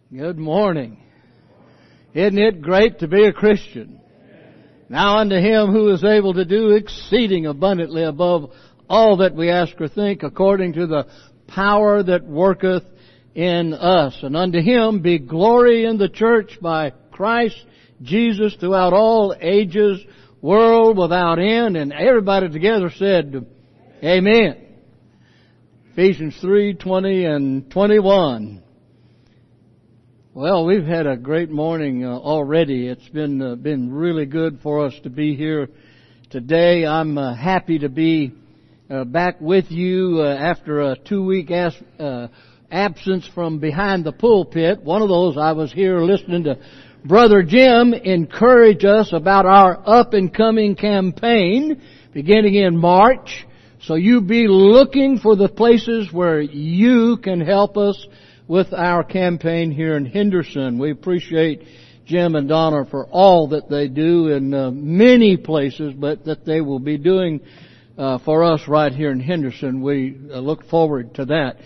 Good morning. Isn't it great to be a Christian? Now unto Him who is able to do exceeding abundantly above all that we ask or think, according to the power that worketh in us. And unto Him be glory in the church by Christ Jesus throughout all ages, world without end. And everybody together said, Amen. Ephesians 3:20 and 21. Well, we've had a great morning already. It's been really good for us to be here today. I'm happy to be back with you after a 2-week absence from behind the pulpit. One of those, I was here listening to Brother Jim encourage us about our up-and-coming campaign beginning in March. So you be looking for the places where you can help us with our campaign here in Henderson. We appreciate Jim and Donna for all that they do in many places, but that they will be doing for us right here in Henderson. We look forward to that.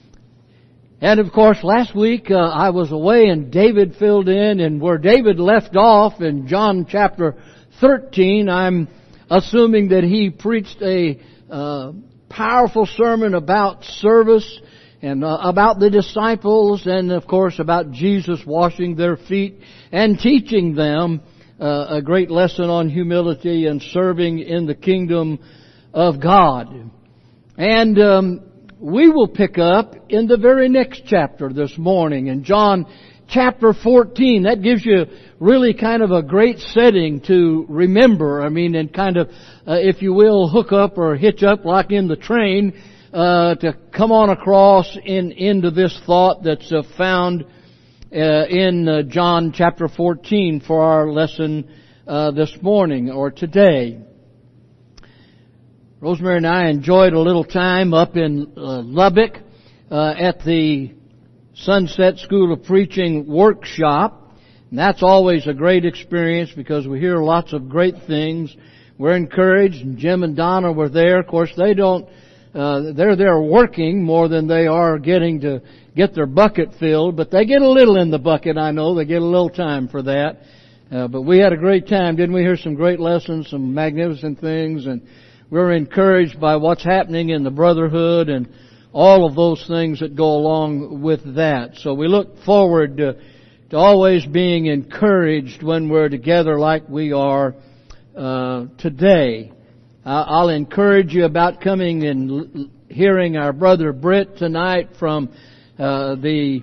And of course, last week I was away and David filled in, and where David left off in John chapter 13, I'm assuming that he preached a powerful sermon about service and about the disciples, and of course about Jesus washing their feet and teaching them a great lesson on humility and serving in the kingdom of God. And we will pick up in the very next chapter this morning, in John chapter 14. That gives you really kind of a great setting to remember. I mean, and kind of, if you will, hook up or hitch up like in the train to come on across into this thought that's found in John chapter 14 for our lesson this morning or today. Rosemary and I enjoyed a little time up in Lubbock at the Sunset School of Preaching workshop. And that's always a great experience because we hear lots of great things. We're encouraged, and Jim and Donna were there. Of course, they're there working more than they are getting to get their bucket filled, but they get a little in the bucket, I know. They get a little time for that. But we had a great time, didn't we? Hear some great lessons, some magnificent things, and we're encouraged by what's happening in the brotherhood and all of those things that go along with that. So we look forward to always being encouraged when we're together like we are today. I'll encourage you about coming and hearing our brother Britt tonight from the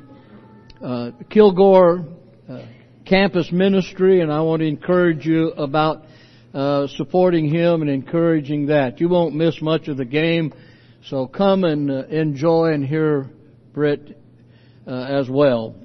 Kilgore campus ministry, and I want to encourage you about supporting him and encouraging that. You won't miss much of the game, so come and enjoy and hear Britt as well.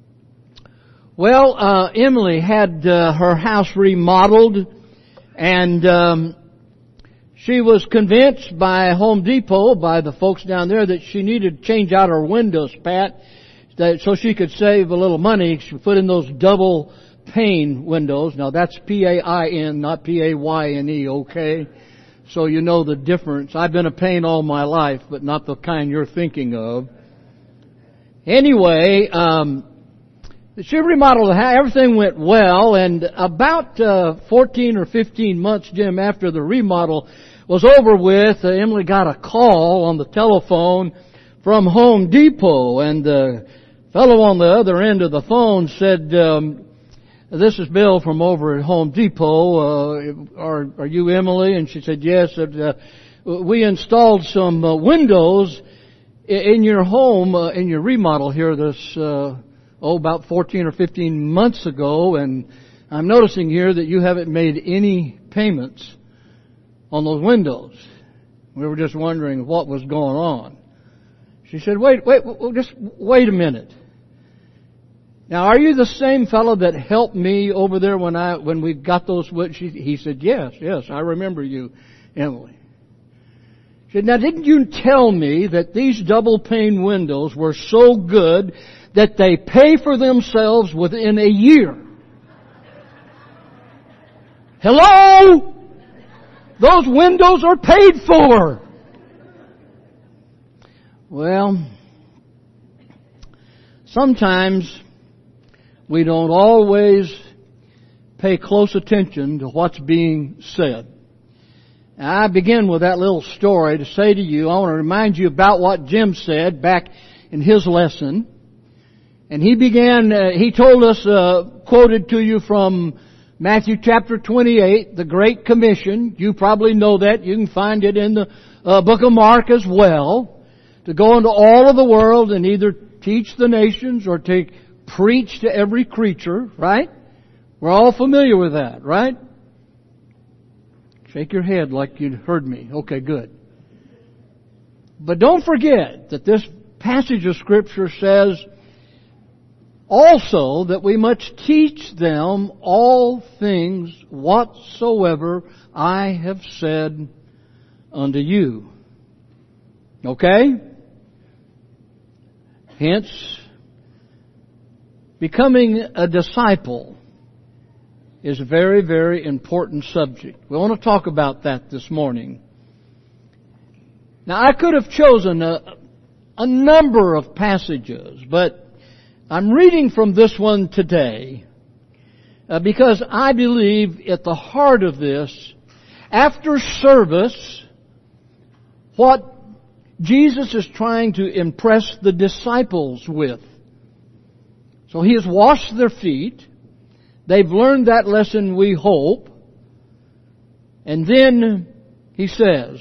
Well, Emily had her house remodeled, and she was convinced by Home Depot, by the folks down there, that she needed to change out her windows, Pat, so she could save a little money. She put in those double pane windows. Now that's P-A-I-N, not P-A-Y-N-E, okay? So you know the difference. I've been a pane all my life, but not the kind you're thinking of. Anyway, she remodeled the house. Everything went well, and about 14 or 15 months, Jim, after the remodel was over with, Emily got a call on the telephone from Home Depot, and the fellow on the other end of the phone said, "This is Bill from over at Home Depot. Are you Emily?" And she said, "Yes. We installed some windows in your home, in your remodel here this about 14 or 15 months ago, and I'm noticing here that you haven't made any payments on those windows. We were just wondering what was going on." She said, just wait a minute. Now, are you the same fellow that helped me over there when we got those? He said, yes, I remember you, Emily. She said, now didn't you tell me that these double pane windows were so good that they pay for themselves within a year? Hello? Those windows are paid for. Well, sometimes we don't always pay close attention to what's being said. Now, I begin with that little story to say to you, I want to remind you about what Jim said back in his lesson. And he told us, quoted to you from Matthew chapter 28, the Great Commission. You probably know that. You can find it in the book of Mark as well. To go into all of the world and either teach the nations or to preach to every creature, right? We're all familiar with that, right? Shake your head like you heard me. Okay, good. But don't forget that this passage of Scripture says also that we must teach them all things whatsoever I have said unto you. Okay? Hence, becoming a disciple is a very, very important subject. We want to talk about that this morning. Now, I could have chosen a number of passages, but I'm reading from this one today because I believe at the heart of this, after service, what Jesus is trying to impress the disciples with. So He has washed their feet. They've learned that lesson, we hope. And then He says,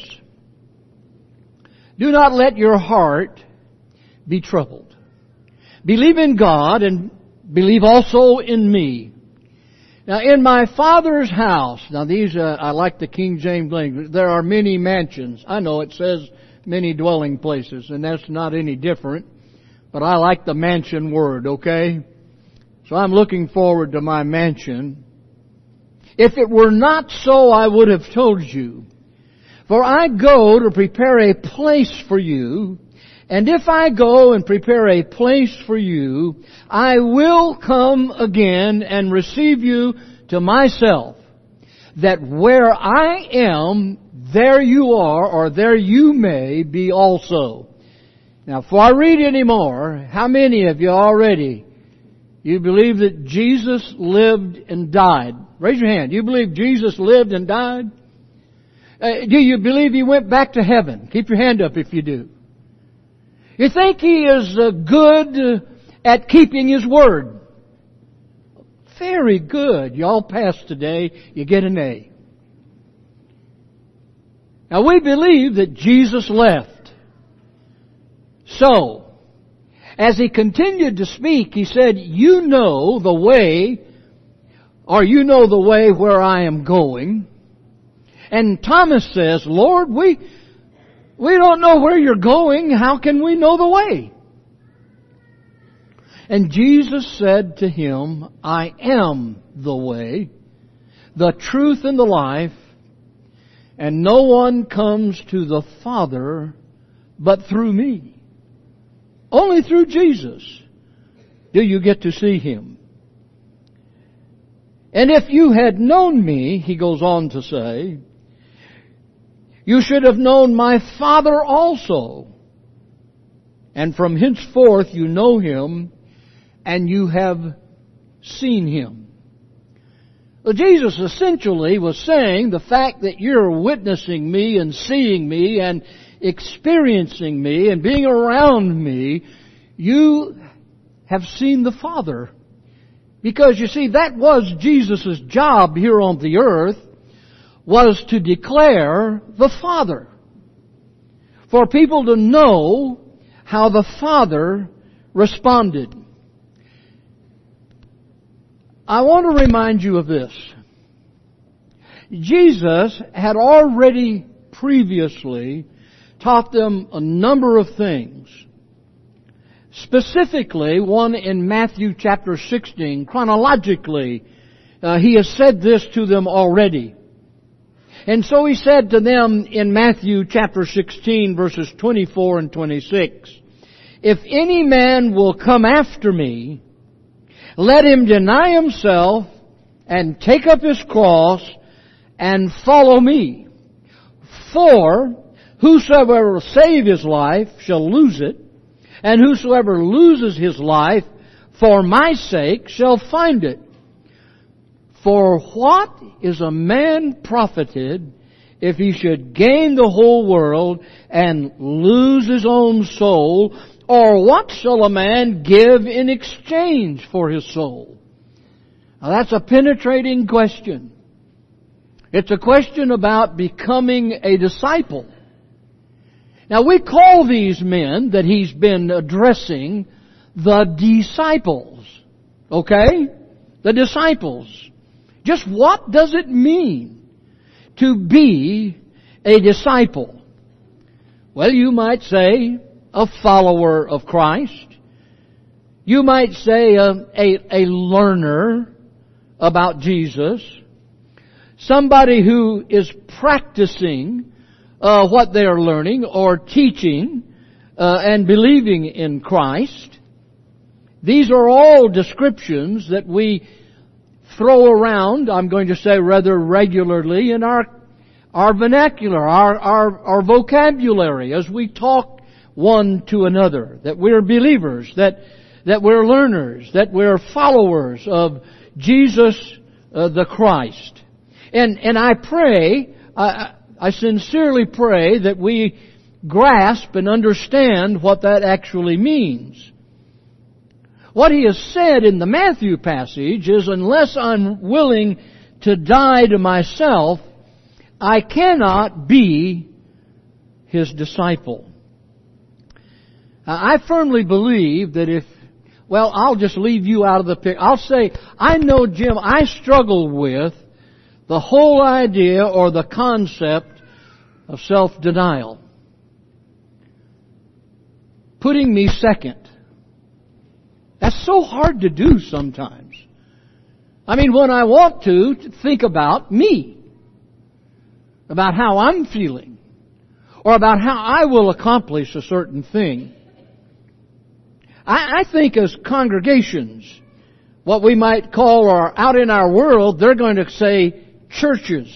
do not let your heart be troubled. Believe in God and believe also in me. Now, in my Father's house, now these, I like the King James language, there are many mansions. I know it says many dwelling places, and that's not any different, but I like the mansion word, okay? So I'm looking forward to my mansion. If it were not so, I would have told you. For I go to prepare a place for you, and if I go and prepare a place for you, I will come again and receive you to myself, that where I am, there you are, or there you may be also. Now, before I read any more, how many of you already, you believe that Jesus lived and died? Raise your hand. Do you believe Jesus lived and died? Do you believe He went back to heaven? Keep your hand up if you do. You think He is good at keeping His word? Very good. You all passed today. You get an A. Now we believe that Jesus left. So, as He continued to speak, He said, you know the way, or you know the way where I am going. And Thomas says, Lord, we don't know where you're going. How can we know the way? And Jesus said to him, I am the way, the truth, and the life, and no one comes to the Father but through me. Only through Jesus do you get to see Him. And if you had known me, He goes on to say, you should have known my Father also. And from henceforth you know Him, and you have seen Him. Well, Jesus essentially was saying the fact that you're witnessing me and seeing me and experiencing me and being around me, you have seen the Father. Because you see, that was Jesus' job here on the earth, was to declare the Father. For people to know how the Father responded. I want to remind you of this. Jesus had already previously taught them a number of things. Specifically, one in Matthew chapter 16, chronologically, He has said this to them already. And so He said to them in Matthew chapter 16, verses 24 and 26, if any man will come after me, let him deny himself and take up his cross and follow me. For whosoever will save his life shall lose it, and whosoever loses his life for my sake shall find it. For what is a man profited if he should gain the whole world and lose his own soul? Or what shall a man give in exchange for his soul? Now that's a penetrating question. It's a question about becoming a disciple. Now we call these men that he's been addressing the disciples. Okay? The disciples. Just what does it mean to be a disciple? Well, you might say a follower of Christ. You might say a learner about Jesus. Somebody who is practicing what they are learning or teaching and believing in Christ. These are all descriptions that we throw around, I'm going to say rather regularly, in our vernacular, our vocabulary as we talk one to another. That we're believers, that we're learners, that we're followers of Jesus the Christ. And I pray, I sincerely pray that we grasp and understand what that actually means. What he has said in the Matthew passage is, unless I'm willing to die to myself, I cannot be his disciple. I firmly believe that I'll just leave you out of the picture. I'll say, I know, Jim, I struggle with the whole idea or the concept of self-denial. Putting me second. That's so hard to do sometimes. I mean, when I want to think about me, about how I'm feeling, or about how I will accomplish a certain thing. I think as congregations, what we might call, or out in our world, they're going to say churches.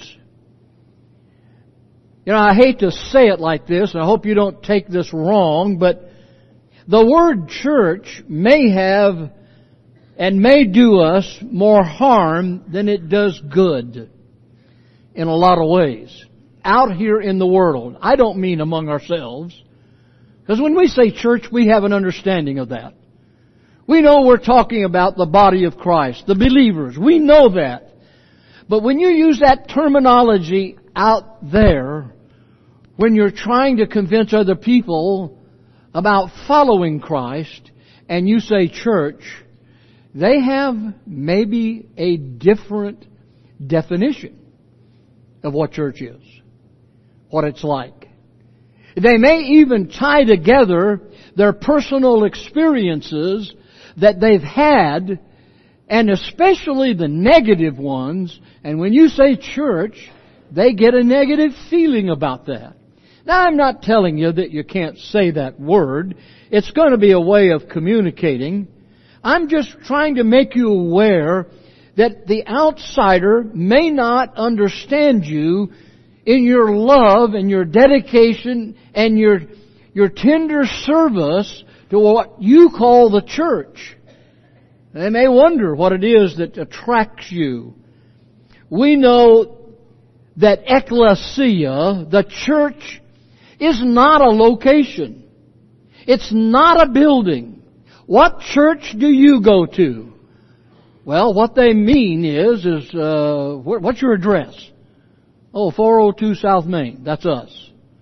You know, I hate to say it like this, and I hope you don't take this wrong, but the word church may have and may do us more harm than it does good in a lot of ways. Out here in the world. I don't mean among ourselves. Because when we say church, we have an understanding of that. We know we're talking about the body of Christ, the believers. We know that. But when you use that terminology out there, when you're trying to convince other people about following Christ, and you say church, they have maybe a different definition of what church is, what it's like. They may even tie together their personal experiences that they've had, and especially the negative ones, and when you say church, they get a negative feeling about that. Now, I'm not telling you that you can't say that word. It's going to be a way of communicating. I'm just trying to make you aware that the outsider may not understand you in your love and your dedication and your tender service to what you call the church. They may wonder what it is that attracts you. We know that ecclesia, the church, is not a location. It's not a building. What church do you go to? Well, what they mean is what's your address? Oh, 402 South Main. That's us.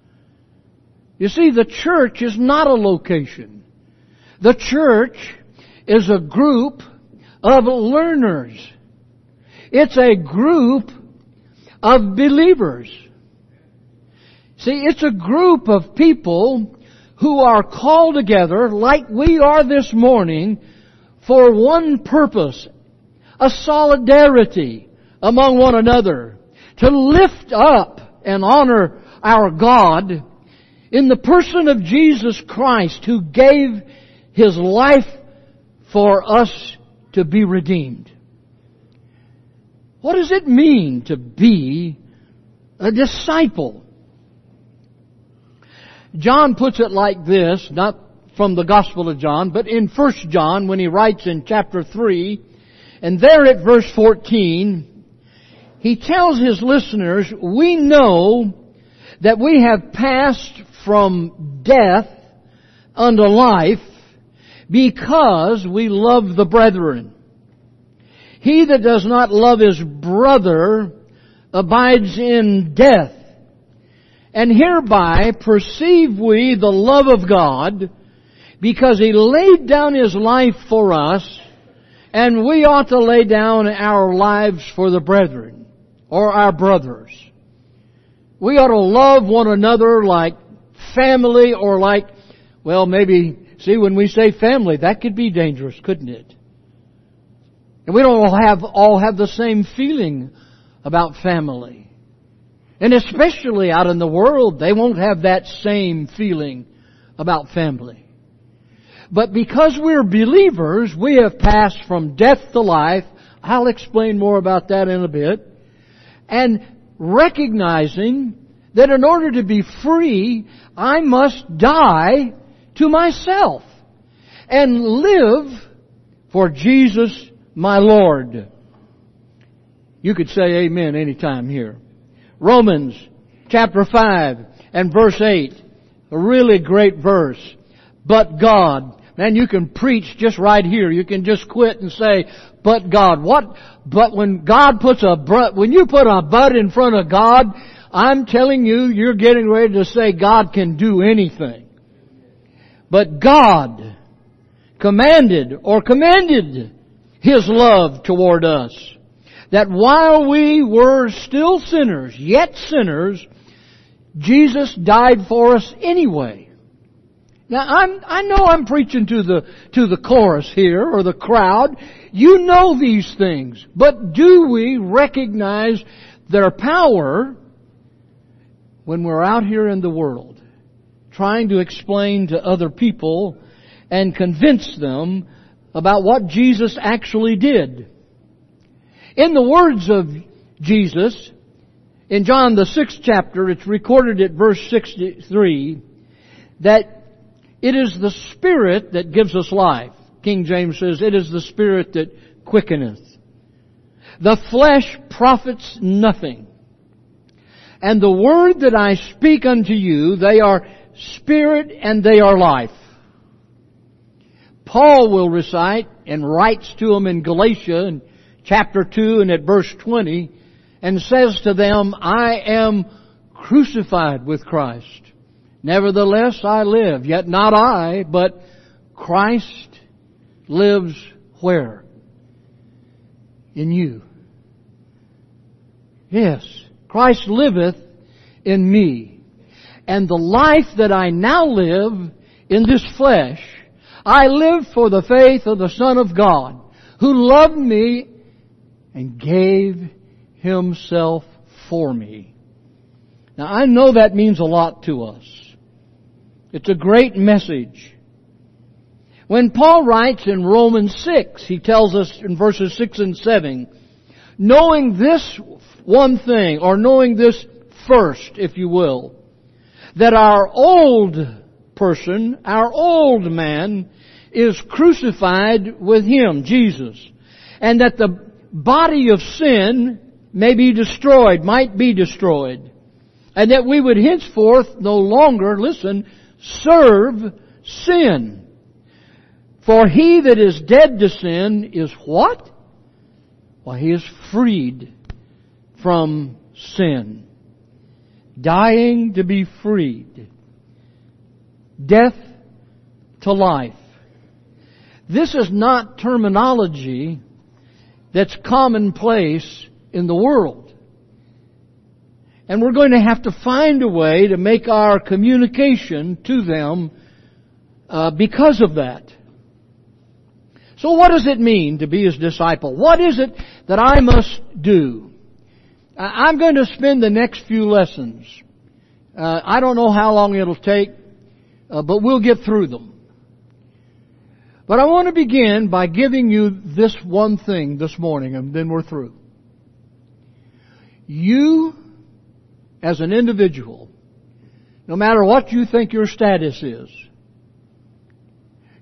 You see, the church is not a location. The church is a group of learners. It's a group of believers. See, it's a group of people who are called together, like we are this morning, for one purpose, a solidarity among one another, to lift up and honor our God in the person of Jesus Christ, who gave His life for us to be redeemed. What does it mean to be a disciple? John puts it like this, not from the Gospel of John, but in 1 John when he writes in chapter 3, and there at verse 14, he tells his listeners, we know that we have passed from death unto life because we love the brethren. He that does not love his brother abides in death. And hereby perceive we the love of God, because He laid down His life for us, and we ought to lay down our lives for the brethren, or our brothers. We ought to love one another like family, or like, well, maybe, see, when we say family, that could be dangerous, couldn't it? And we don't all have the same feeling about family. And especially out in the world, they won't have that same feeling about family. But because we're believers, we have passed from death to life. I'll explain more about that in a bit. And recognizing that in order to be free, I must die to myself and live for Jesus my Lord. You could say amen anytime here. Romans chapter 5 and verse 8. A really great verse. But God. Man, you can preach just right here. You can just quit and say, but God. What? But when God puts when you put a but in front of God, I'm telling you, you're getting ready to say God can do anything. But God commanded or commended His love toward us, that while we were still sinners, yet sinners, Jesus died for us anyway. Now I know I'm preaching to the chorus here, or the crowd. You know these things, but do we recognize their power when we're out here in the world, trying to explain to other people and convince them about what Jesus actually did? In the words of Jesus, in John the 6th chapter, it's recorded at verse 63, that it is the Spirit that gives us life. King James says, it is the Spirit that quickeneth. The flesh profits nothing. And the word that I speak unto you, they are spirit and they are life. Paul will recite and writes to them in Galatia in chapter 2 and at verse 20, and says to them, I am crucified with Christ. Nevertheless I live, yet not I, but Christ lives where? In you. Yes, Christ liveth in me. And the life that I now live in this flesh, I live for the faith of the Son of God, who loved me and gave Himself for me. Now I know that means a lot to us. It's a great message. When Paul writes in Romans 6, he tells us in verses 6 and 7, knowing this one thing, or knowing this first, if you will, that our old person, our old man, is crucified with Him, Jesus, and that the body of sin may be destroyed, might be destroyed, and that we would henceforth no longer, listen, serve sin. For he that is dead to sin is what? Well, he is freed from sin. Dying to be freed. Death to life. This is not terminology that's commonplace in the world. And we're going to have to find a way to make our communication to them because of that. So what does it mean to be His disciple? What is it that I must do? I'm going to spend the next few lessons. I don't know how long it'll take, but we'll get through them. But I want to begin by giving you this one thing this morning, and then we're through. You, as an individual, no matter what you think your status is,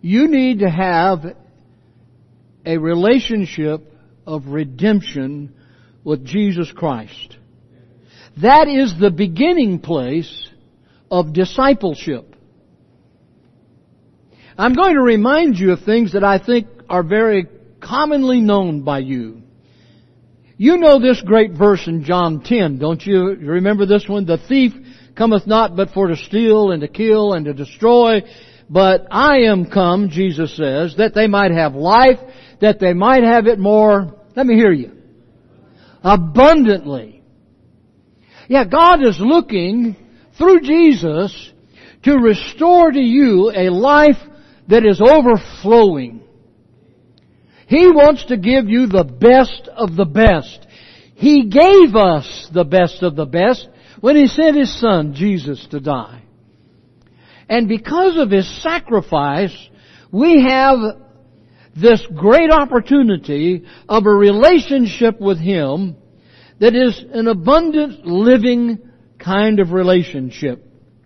You need to have a relationship of redemption with Jesus Christ. That is the beginning place of discipleship. I'm going to remind you of things that I think are very commonly known by you. You know this great verse in John 10, don't you? You remember this one? The thief cometh not but for to steal and to kill and to destroy. But I am come, Jesus says, that they might have life, that they might have it more, let me hear you, abundantly. Yeah, God is looking through Jesus to restore to you a life that is overflowing. He wants to give you the best of the best. He gave us the best of the best when He sent His Son, Jesus, to die. And because of His sacrifice, we have this great opportunity of a relationship with Him that is an abundant, living kind of relationship.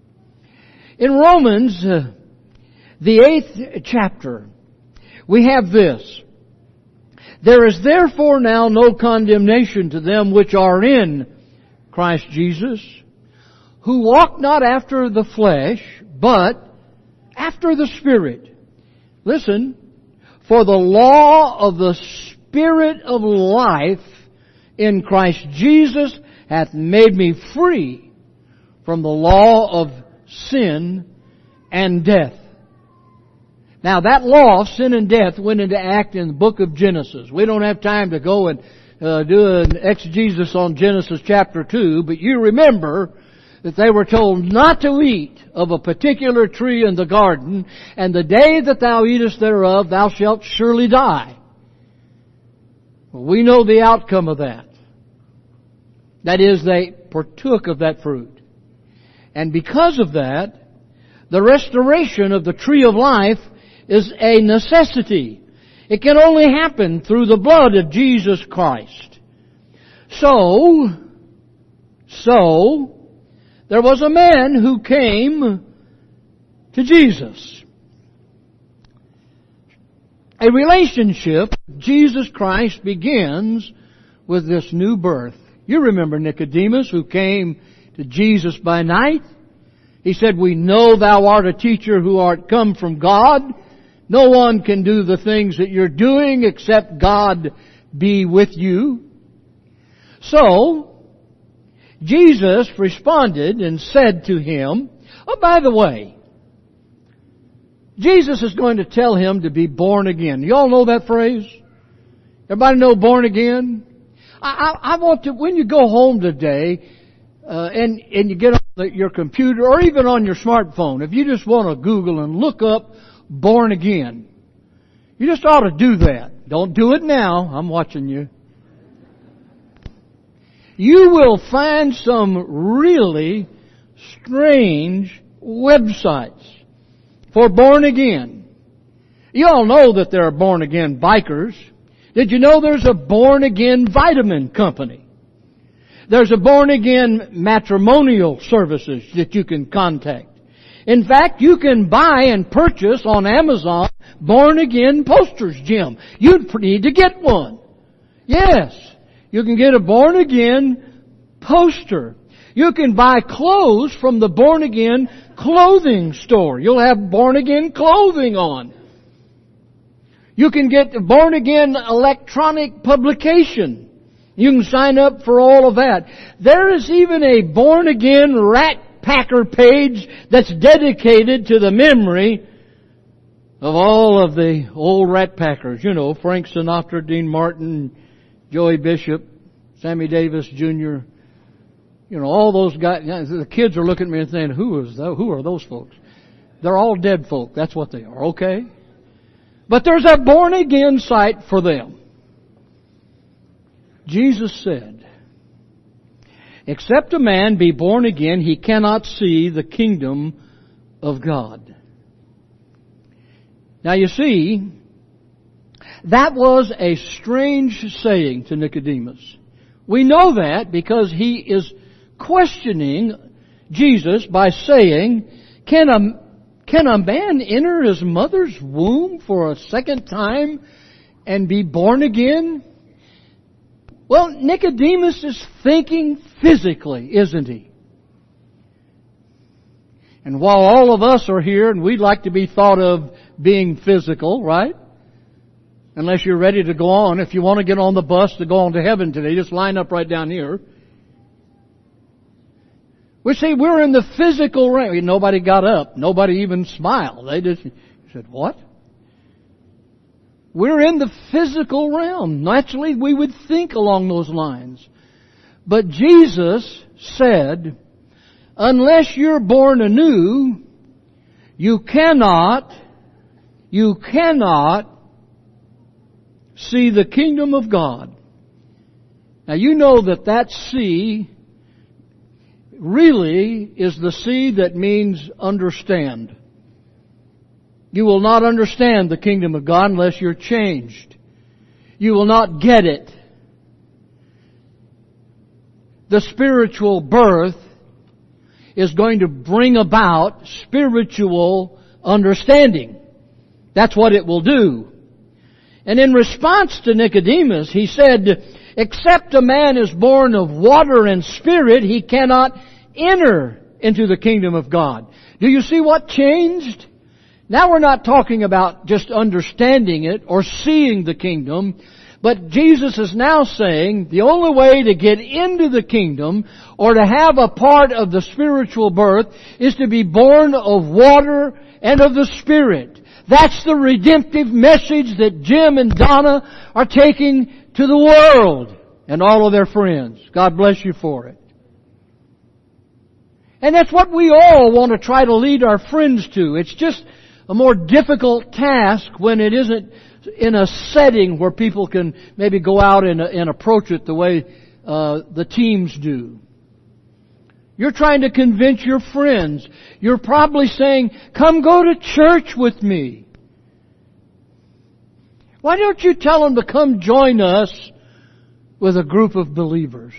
In Romans, the 8th chapter, we have this. There is therefore now no condemnation to them which are in Christ Jesus, who walk not after the flesh, but after the Spirit. Listen, for the law of the Spirit of life in Christ Jesus hath made me free from the law of sin and death. Now that law of sin and death went into act in the book of Genesis. We don't have time to go and do an exegesis on Genesis chapter 2, but you remember that they were told not to eat of a particular tree in the garden, and the day that thou eatest thereof thou shalt surely die. Well, we know the outcome of that. That is, they partook of that fruit. And because of that, the restoration of the tree of life is a necessity. It can only happen through the blood of Jesus Christ. So, there was a man who came to Jesus. A relationship with Jesus Christ begins with this new birth. You remember Nicodemus, who came to Jesus by night. He said, "We know thou art a teacher who art come from God. No one can do the things that you're doing except God be with you." So, Jesus responded and said to him, oh, by the way, Jesus is going to tell him to be born again. You all know that phrase? Everybody know born again? I want to, when you go home today, and you get on your computer or even on your smartphone, if you just want to Google and look up born again, you just ought to do that. Don't do it now. I'm watching you. You will find some really strange websites for born again. You all know that there are born again bikers. Did you know there's a born again vitamin company? There's a born again matrimonial services that you can contact. In fact, you can buy and purchase on Amazon born again posters, Jim. You'd need to get one. Yes, you can get a born again poster. You can buy clothes from the born again clothing store. You'll have born again clothing on. You can get the born again electronic publication. You can sign up for all of that. There is even a born again rat packer page that's dedicated to the memory of all of the old rat packers. You know, Frank Sinatra, Dean Martin, Joey Bishop, Sammy Davis Jr., you know, all those guys. The kids are looking at me and saying, who are those folks? They're all dead folk. That's what they are, okay? But there's a born again site for them. Jesus said, "Except a man be born again, he cannot see the kingdom of God." Now you see, that was a strange saying to Nicodemus. We know that because he is questioning Jesus by saying, can Can a man enter his mother's womb for a second time and be born again? Well, Nicodemus is thinking physically, isn't he? And while all of us are here and we'd like to be thought of being physical, right? Unless you're ready to go on. If you want to get on the bus to go on to heaven today, just line up right down here. We say we're in the physical realm. Nobody got up. Nobody even smiled. They just said, what? We're in the physical realm. Naturally, we would think along those lines. But Jesus said, unless you're born anew, you cannot see the kingdom of God. Now you know that see really is the see that means understand. You will not understand the kingdom of God unless you're changed. You will not get it. The spiritual birth is going to bring about spiritual understanding. That's what it will do. And in response to Nicodemus, he said, except a man is born of water and spirit, he cannot enter into the kingdom of God. Do you see what changed? Now we're not talking about just understanding it or seeing the kingdom, but Jesus is now saying the only way to get into the kingdom or to have a part of the spiritual birth is to be born of water and of the Spirit. That's the redemptive message that Jim and Donna are taking to the world and all of their friends. God bless you for it. And that's what we all want to try to lead our friends to. It's just a more difficult task when it isn't in a setting where people can maybe go out and approach it the way the teams do. You're trying to convince your friends. You're probably saying, come go to church with me. Why don't you tell them to come join us with a group of believers?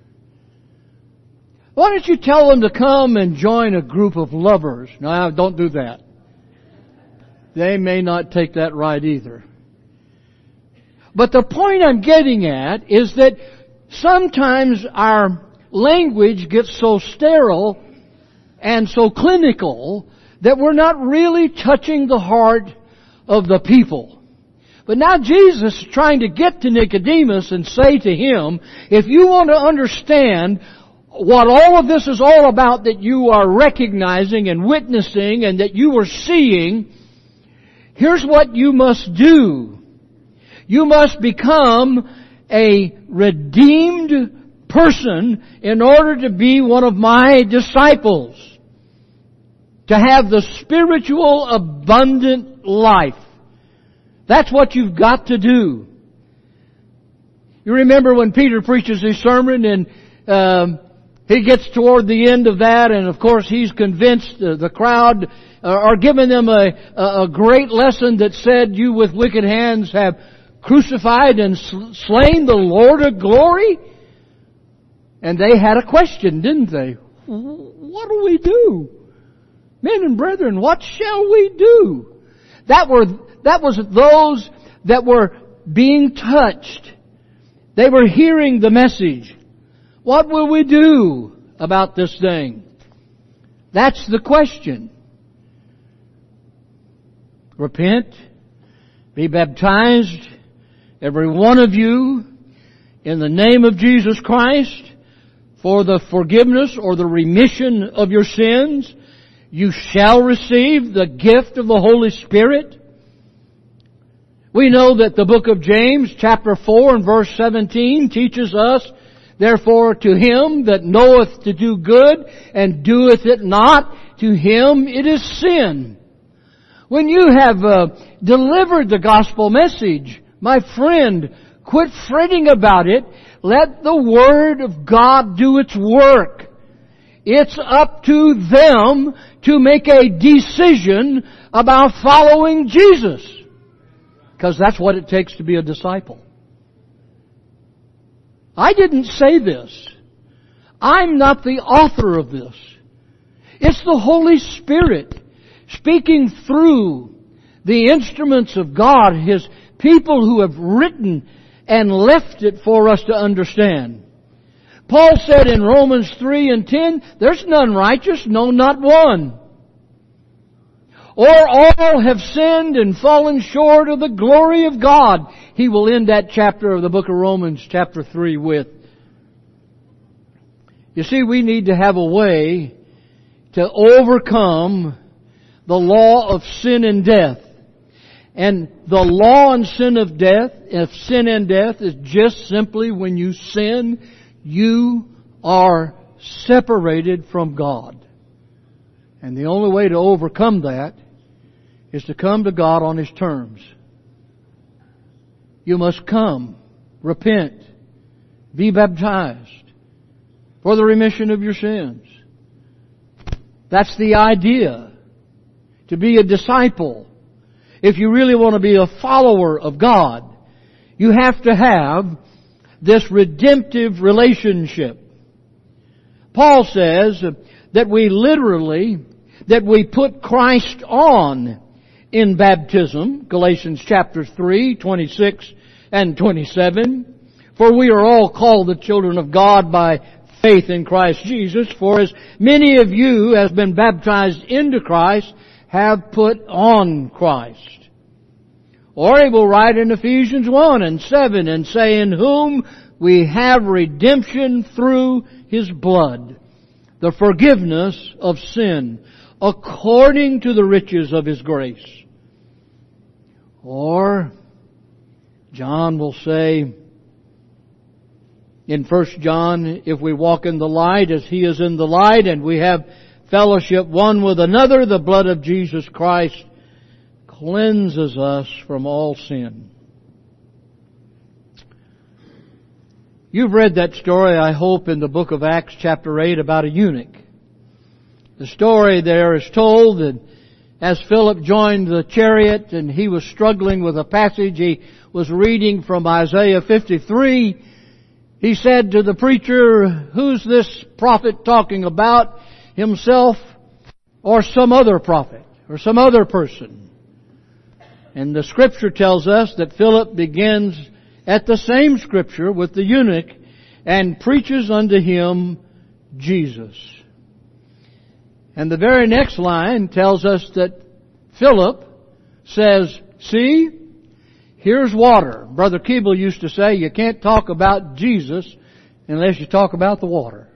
Why don't you tell them to come and join a group of lovers? No, don't do that. They may not take that right either. But the point I'm getting at is that sometimes our language gets so sterile and so clinical that we're not really touching the heart of the people. But now Jesus is trying to get to Nicodemus and say to him, if you want to understand what all of this is all about that you are recognizing and witnessing and that you are seeing, here's what you must do. You must become a redeemed person in order to be one of my disciples. To have the spiritual abundant life. That's what you've got to do. You remember when Peter preaches his sermon and he gets toward the end of that, and of course he's convinced the crowd are giving them a great lesson that said, you with wicked hands have crucified and slain the Lord of glory? And they had a question, didn't they? What do we do? Men and brethren, what shall we do? That was those that were being touched. They were hearing the message. What will we do about this thing? That's the question. Repent, be baptized, every one of you, in the name of Jesus Christ, for the forgiveness or the remission of your sins. You shall receive the gift of the Holy Spirit. We know that the book of James, chapter 4 and verse 17, teaches us, therefore to him that knoweth to do good and doeth it not, to him it is sin. When you have delivered the gospel message, my friend, quit fretting about it. Let the Word of God do its work. It's up to them to make a decision about following Jesus. Because that's what it takes to be a disciple. I didn't say this. I'm not the author of this. It's the Holy Spirit speaking through the instruments of God, His people who have written and left it for us to understand. Paul said in Romans 3:10, there's none righteous, no, not one. Or all have sinned and fallen short of the glory of God. He will end that chapter of the book of Romans, chapter 3, with. You see, we need to have a way to overcome the law of sin and death. And the law and sin of death, of sin and death, is just simply when you sin, you are separated from God. And the only way to overcome that is to come to God on His terms. You must come, repent, be baptized for the remission of your sins. That's the idea. To be a disciple, if you really want to be a follower of God, you have to have this redemptive relationship. Paul says that we put Christ on in baptism, Galatians chapter 3, 26 and 27. For we are all called the children of God by faith in Christ Jesus. For as many of you as been baptized into Christ have put on Christ. Or he will write in Ephesians 1 and 7 and say, in whom we have redemption through His blood, the forgiveness of sin, according to the riches of His grace. Or John will say in 1 John, if we walk in the light as He is in the light, and we have fellowship one with another, the blood of Jesus Christ cleanses us from all sin. You've read that story, I hope, in the book of Acts chapter 8 about a eunuch. The story there is told that as Philip joined the chariot and he was struggling with a passage, he was reading from Isaiah 53. He said to the preacher, who's this prophet talking about? Himself or some other prophet or some other person? And the Scripture tells us that Philip begins at the same Scripture with the eunuch and preaches unto him Jesus. And the very next line tells us that Philip says, see, here's water. Brother Keeble used to say, you can't talk about Jesus unless you talk about the water.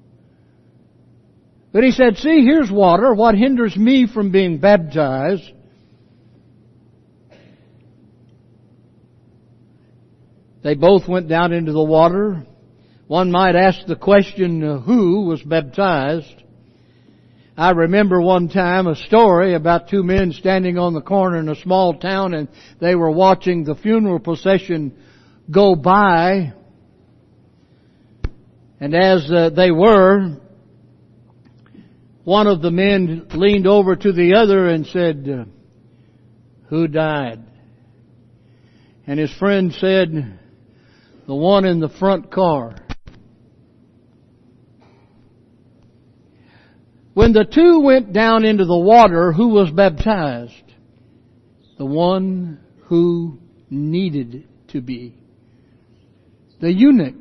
But he said, see, here's water. What hinders me from being baptized? They both went down into the water. One might ask the question, who was baptized? I remember one time a story about two men standing on the corner in a small town, and they were watching the funeral procession go by. And as they were, one of the men leaned over to the other and said, who died? And his friend said, the one in the front car. When the two went down into the water, who was baptized? The one who needed to be. The eunuch.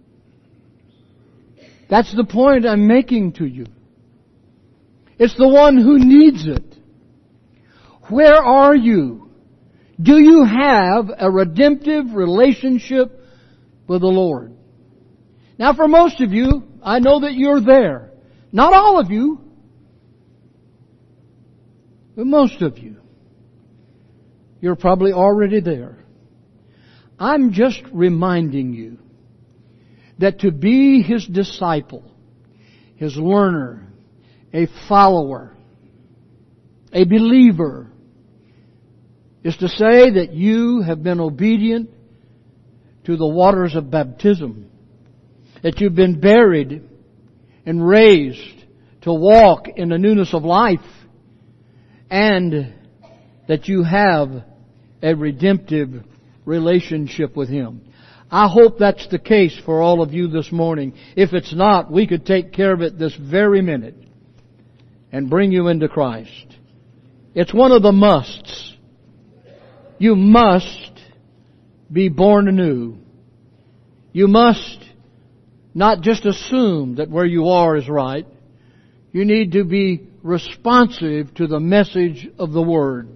That's the point I'm making to you. It's the one who needs it. Where are you? Do you have a redemptive relationship with the Lord? Now, for most of you, I know that you're there. Not all of you, but most of you. You're probably already there. I'm just reminding you that to be His disciple, His learner, a follower, a believer, is to say that you have been obedient to the waters of baptism, that you've been buried and raised to walk in the newness of life, and that you have a redemptive relationship with Him. I hope that's the case for all of you this morning. If it's not, we could take care of it this very minute and bring you into Christ. It's one of the musts. You must be born anew. You must not just assume that where you are is right. You need to be responsive to the message of the Word.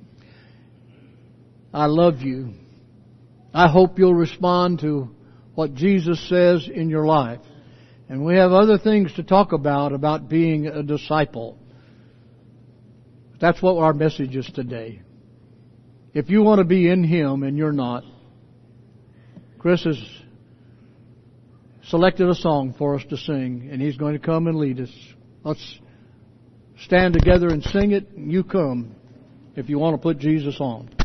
I love you. I hope you'll respond to what Jesus says in your life. And we have other things to talk about being a disciple. That's what our message is today. If you want to be in Him and you're not, Chris has selected a song for us to sing, and he's going to come and lead us. Let's stand together and sing it. You come if you want to put Jesus on.